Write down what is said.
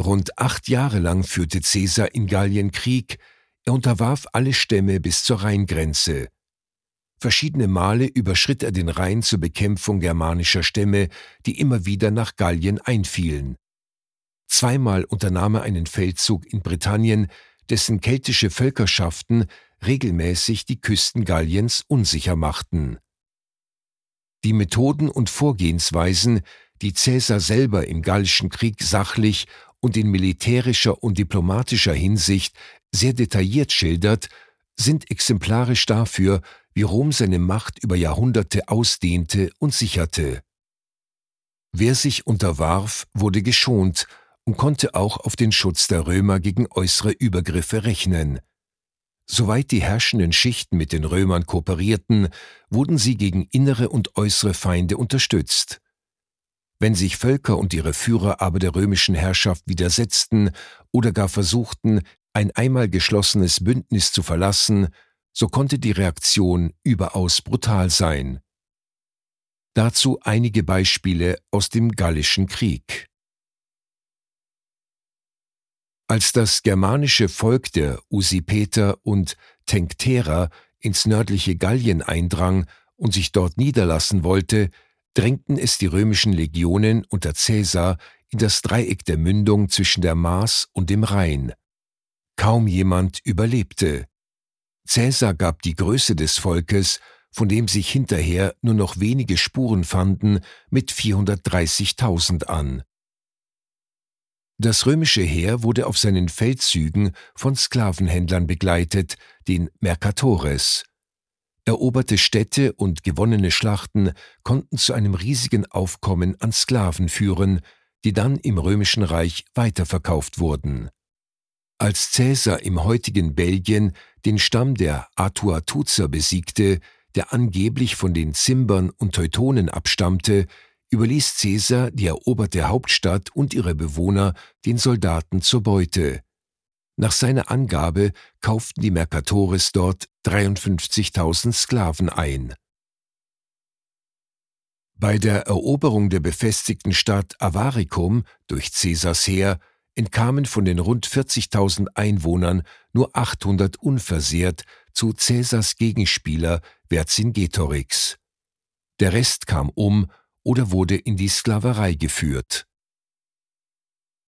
Rund 8 Jahre lang führte Caesar in Gallien Krieg, er unterwarf alle Stämme bis zur Rheingrenze. Verschiedene Male überschritt er den Rhein zur Bekämpfung germanischer Stämme, die immer wieder nach Gallien einfielen. Zweimal unternahm er einen Feldzug in Britannien, dessen keltische Völkerschaften regelmäßig die Küsten Galliens unsicher machten. Die Methoden und Vorgehensweisen, die Caesar selber im Gallischen Krieg sachlich und in militärischer und diplomatischer Hinsicht sehr detailliert schildert, sind exemplarisch dafür, wie Rom seine Macht über Jahrhunderte ausdehnte und sicherte. Wer sich unterwarf, wurde geschont und konnte auch auf den Schutz der Römer gegen äußere Übergriffe rechnen. Soweit die herrschenden Schichten mit den Römern kooperierten, wurden sie gegen innere und äußere Feinde unterstützt. Wenn sich Völker und ihre Führer aber der römischen Herrschaft widersetzten oder gar versuchten, ein einmal geschlossenes Bündnis zu verlassen, so konnte die Reaktion überaus brutal sein. Dazu einige Beispiele aus dem Gallischen Krieg. Als das germanische Volk der Usipeter und Tencterer ins nördliche Gallien eindrang und sich dort niederlassen wollte, drängten es die römischen Legionen unter Caesar in das Dreieck der Mündung zwischen der Maas und dem Rhein. Kaum jemand überlebte. Caesar gab die Größe des Volkes, von dem sich hinterher nur noch wenige Spuren fanden, mit 430.000 an. Das römische Heer wurde auf seinen Feldzügen von Sklavenhändlern begleitet, den Mercatores. Eroberte Städte und gewonnene Schlachten konnten zu einem riesigen Aufkommen an Sklaven führen, die dann im Römischen Reich weiterverkauft wurden. Als Caesar im heutigen Belgien den Stamm der Atuatuzer besiegte, der angeblich von den Zimbern und Teutonen abstammte, überließ Caesar die eroberte Hauptstadt und ihre Bewohner den Soldaten zur Beute. Nach seiner Angabe kauften die Mercatores dort 53.000 Sklaven ein. Bei der Eroberung der befestigten Stadt Avaricum durch Caesars Heer entkamen von den rund 40.000 Einwohnern nur 800 unversehrt zu Caesars Gegenspieler Vercingetorix. Der Rest kam um oder wurde in die Sklaverei geführt.